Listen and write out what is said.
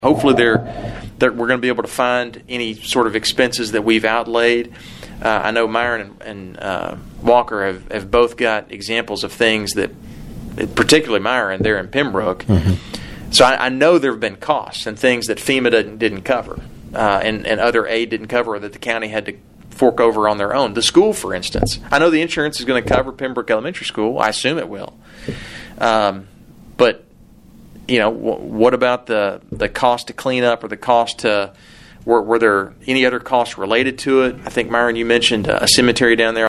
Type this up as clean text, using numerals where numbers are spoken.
Hopefully we're going to be able to find any sort of expenses that we've outlaid. I know Myron and Walker have both got examples of things that, particularly Myron, they're in Pembroke. Mm-hmm. So I know there have been costs and things that FEMA didn't cover and other aid didn't cover, or that the county had to fork over on their own. The school, for instance. I know the insurance is going to cover Pembroke Elementary School. I assume it will. But what about the cost to clean up, or the cost to, were there any other costs related to it? I think, Myron, you mentioned a cemetery down there